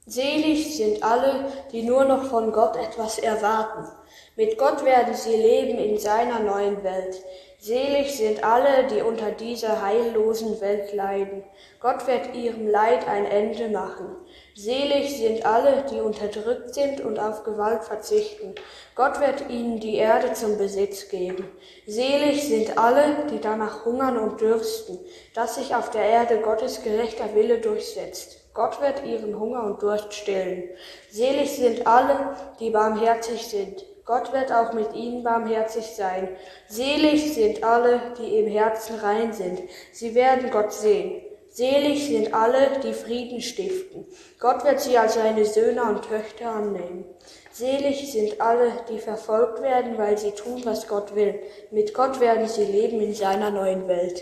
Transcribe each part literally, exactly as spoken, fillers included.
Selig sind alle, die nur noch von Gott etwas erwarten. Mit Gott werden sie leben in seiner neuen Welt. Selig sind alle, die unter dieser heillosen Welt leiden. Gott wird ihrem Leid ein Ende machen. Selig sind alle, die unterdrückt sind und auf Gewalt verzichten. Gott wird ihnen die Erde zum Besitz geben. Selig sind alle, die danach hungern und dürsten, dass sich auf der Erde Gottes gerechter Wille durchsetzt. Gott wird ihren Hunger und Durst stillen. Selig sind alle, die barmherzig sind. Gott wird auch mit ihnen barmherzig sein. Selig sind alle, die im Herzen rein sind. Sie werden Gott sehen. Selig sind alle, die Frieden stiften. Gott wird sie als seine Söhne und Töchter annehmen. Selig sind alle, die verfolgt werden, weil sie tun, was Gott will. Mit Gott werden sie leben in seiner neuen Welt.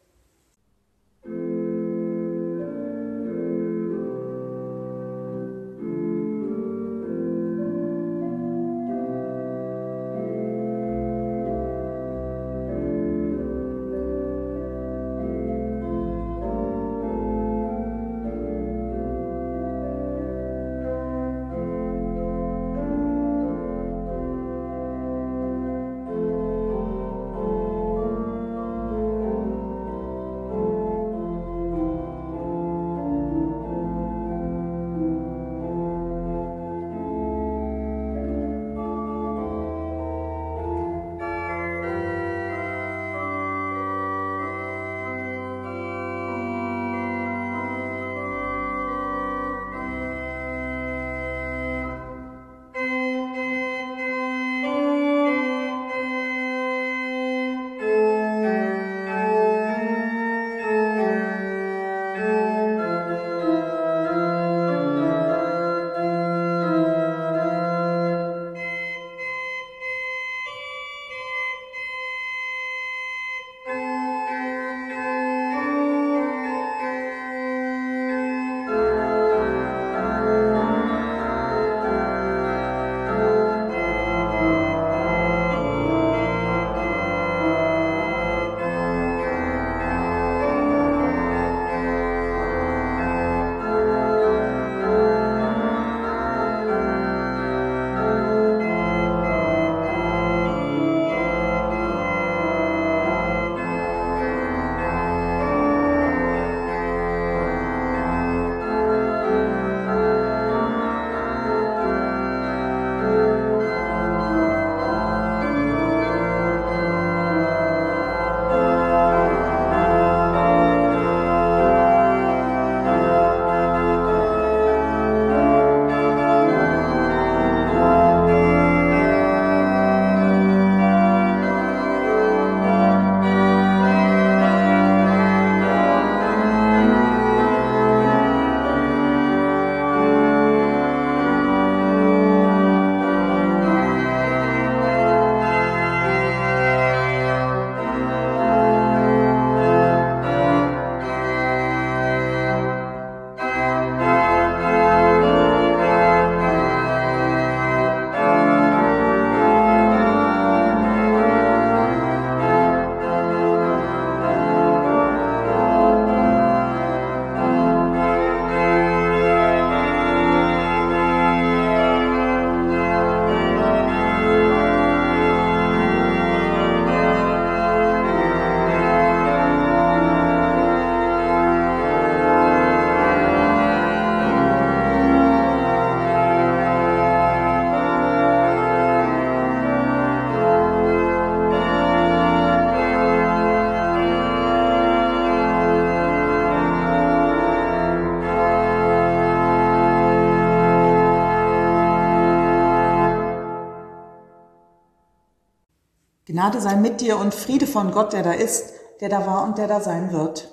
Gnade sei mit dir und Friede von Gott, der da ist, der da war und der da sein wird.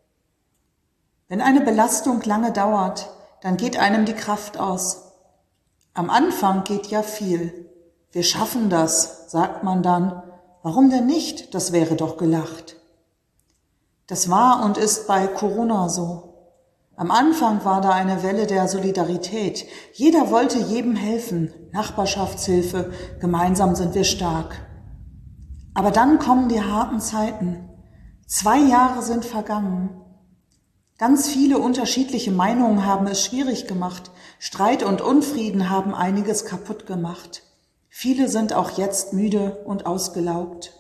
Wenn eine Belastung lange dauert, dann geht einem die Kraft aus. Am Anfang geht ja viel. Wir schaffen das, sagt man dann. Warum denn nicht? Das wäre doch gelacht. Das war und ist bei Corona so. Am Anfang war da eine Welle der Solidarität. Jeder wollte jedem helfen. Nachbarschaftshilfe, gemeinsam sind wir stark. Aber dann kommen die harten Zeiten. Zwei Jahre sind vergangen. Ganz viele unterschiedliche Meinungen haben es schwierig gemacht. Streit und Unfrieden haben einiges kaputt gemacht. Viele sind auch jetzt müde und ausgelaugt.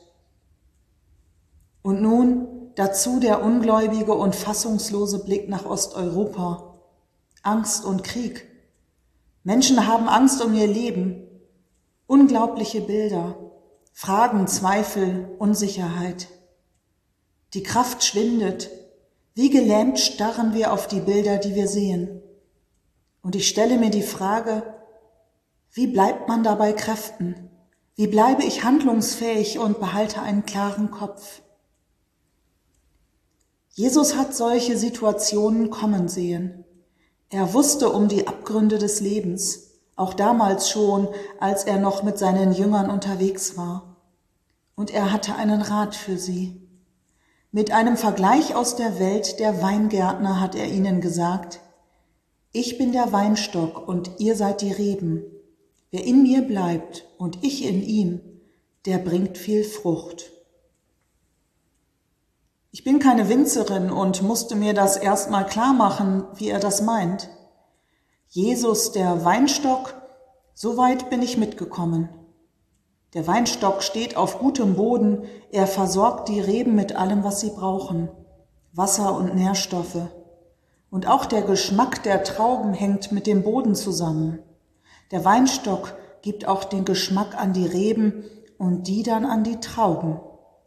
Und nun dazu der ungläubige und fassungslose Blick nach Osteuropa. Angst und Krieg. Menschen haben Angst um ihr Leben. Unglaubliche Bilder. Fragen, Zweifel, Unsicherheit. Die Kraft schwindet. Wie gelähmt starren wir auf die Bilder, die wir sehen. Und ich stelle mir die Frage, wie bleibt man dabei Kräften? Wie bleibe ich handlungsfähig und behalte einen klaren Kopf? Jesus hat solche Situationen kommen sehen. Er wusste um die Abgründe des Lebens, auch damals schon, als er noch mit seinen Jüngern unterwegs war. Und er hatte einen Rat für sie. Mit einem Vergleich aus der Welt der Weingärtner hat er ihnen gesagt, ich bin der Weinstock und ihr seid die Reben. Wer in mir bleibt und ich in ihm, der bringt viel Frucht. Ich bin keine Winzerin und musste mir das erstmal klar machen, wie er das meint. Jesus, der Weinstock, so weit bin ich mitgekommen. Der Weinstock steht auf gutem Boden, er versorgt die Reben mit allem, was sie brauchen, Wasser und Nährstoffe. Und auch der Geschmack der Trauben hängt mit dem Boden zusammen. Der Weinstock gibt auch den Geschmack an die Reben und die dann an die Trauben.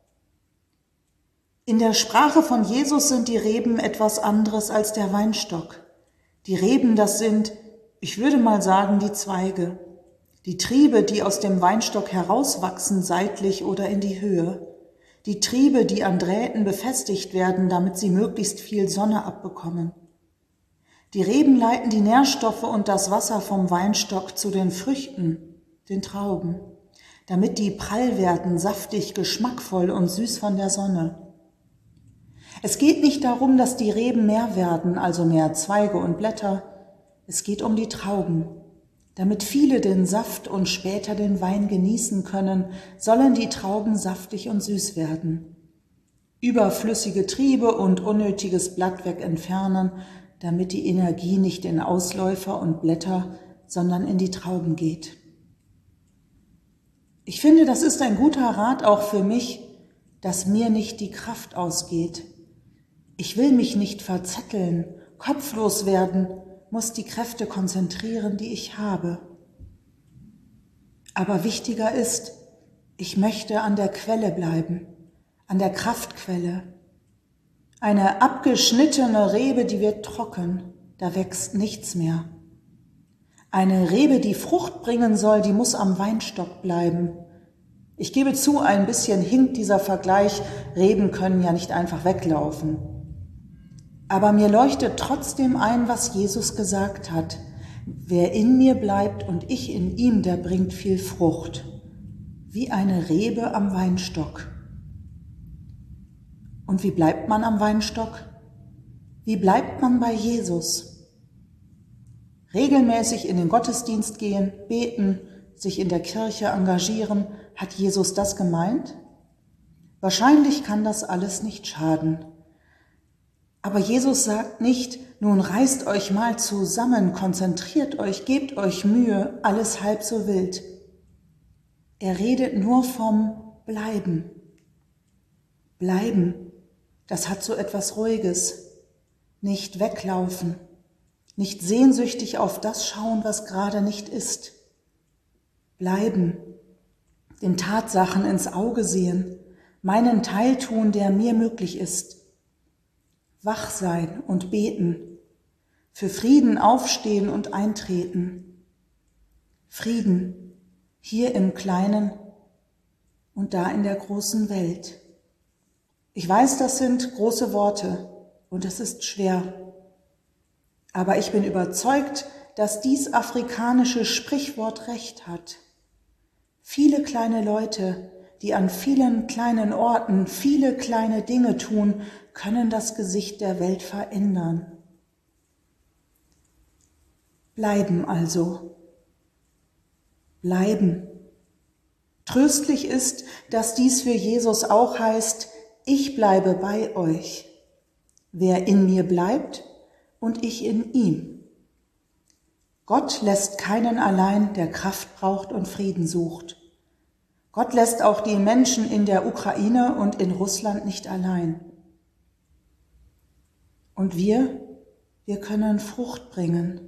In der Sprache von Jesus sind die Reben etwas anderes als der Weinstock. Die Reben, das sind, ich würde mal sagen, die Zweige. Die Triebe, die aus dem Weinstock herauswachsen, seitlich oder in die Höhe. Die Triebe, die an Drähten befestigt werden, damit sie möglichst viel Sonne abbekommen. Die Reben leiten die Nährstoffe und das Wasser vom Weinstock zu den Früchten, den Trauben, damit die prall werden, saftig, geschmackvoll und süß von der Sonne. Es geht nicht darum, dass die Reben mehr werden, also mehr Zweige und Blätter. Es geht um die Trauben. Damit viele den Saft und später den Wein genießen können, sollen die Trauben saftig und süß werden. Überflüssige Triebe und unnötiges Blattwerk entfernen, damit die Energie nicht in Ausläufer und Blätter, sondern in die Trauben geht. Ich finde, das ist ein guter Rat auch für mich, dass mir nicht die Kraft ausgeht. Ich will mich nicht verzetteln, kopflos werden, muss die Kräfte konzentrieren, die ich habe. Aber wichtiger ist, ich möchte an der Quelle bleiben, an der Kraftquelle. Eine abgeschnittene Rebe, die wird trocken, da wächst nichts mehr. Eine Rebe, die Frucht bringen soll, die muss am Weinstock bleiben. Ich gebe zu, ein bisschen hinkt dieser Vergleich, Reben können ja nicht einfach weglaufen. Aber mir leuchtet trotzdem ein, was Jesus gesagt hat. Wer in mir bleibt und ich in ihm, der bringt viel Frucht, wie eine Rebe am Weinstock. Und wie bleibt man am Weinstock? Wie bleibt man bei Jesus? Regelmäßig in den Gottesdienst gehen, beten, sich in der Kirche engagieren, hat Jesus das gemeint? Wahrscheinlich kann das alles nicht schaden. Aber Jesus sagt nicht, nun reißt euch mal zusammen, konzentriert euch, gebt euch Mühe, alles halb so wild. Er redet nur vom Bleiben. Bleiben, das hat so etwas Ruhiges. Nicht weglaufen, nicht sehnsüchtig auf das schauen, was gerade nicht ist. Bleiben, den Tatsachen ins Auge sehen, meinen Teil tun, der mir möglich ist. Wach sein und beten, für Frieden aufstehen und eintreten. Frieden, hier im Kleinen und da in der großen Welt. Ich weiß, das sind große Worte und es ist schwer. Aber ich bin überzeugt, dass dies afrikanische Sprichwort recht hat. Viele kleine Leute, die an vielen kleinen Orten viele kleine Dinge tun, können das Gesicht der Welt verändern. Bleiben also. Bleiben. Tröstlich ist, dass dies für Jesus auch heißt, ich bleibe bei euch. wer in mir bleibt und ich in ihm. Gott lässt keinen allein, der Kraft braucht und Frieden sucht. Gott lässt auch die Menschen in der Ukraine und in Russland nicht allein. Und wir, wir können Frucht bringen.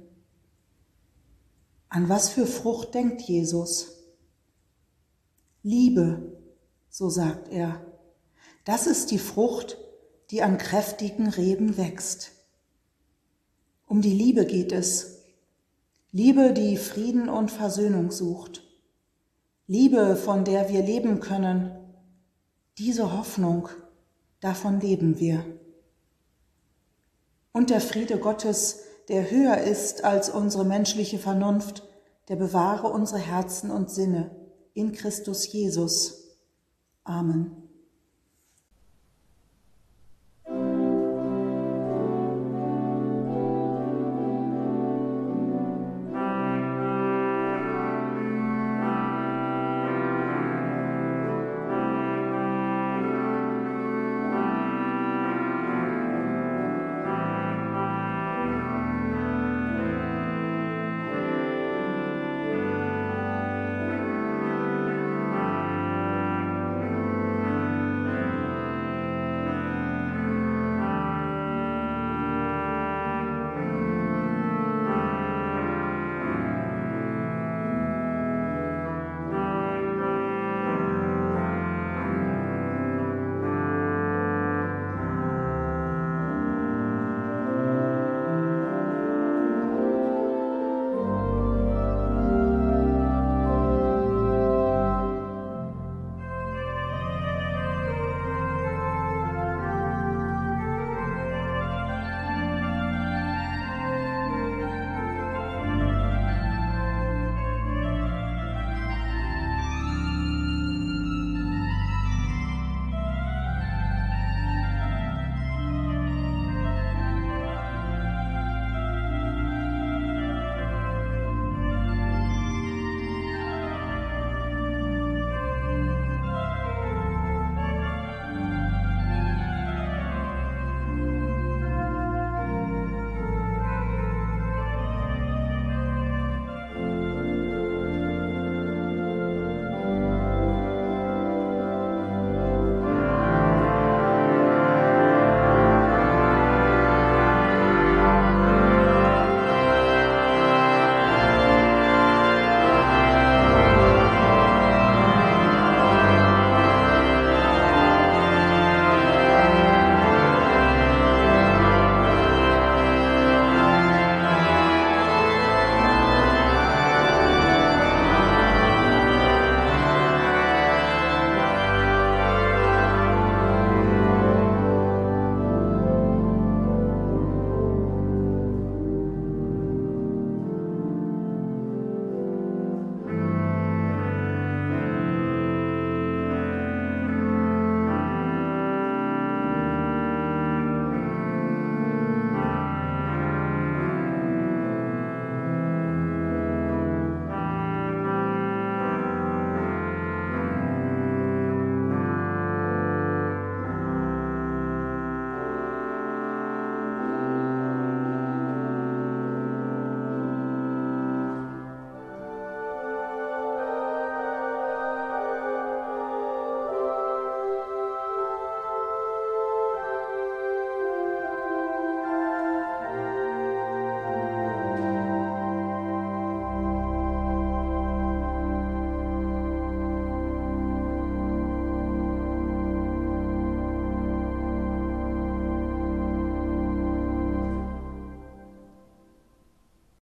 An was für Frucht denkt Jesus? Liebe, so sagt er. Das ist die Frucht, die an kräftigen Reben wächst. Um die Liebe geht es. Liebe, die Frieden und Versöhnung sucht. Liebe, von der wir leben können. Diese Hoffnung, davon leben wir. Und der Friede Gottes, der höher ist als unsere menschliche Vernunft, der bewahre unsere Herzen und Sinne in Christus Jesus. Amen.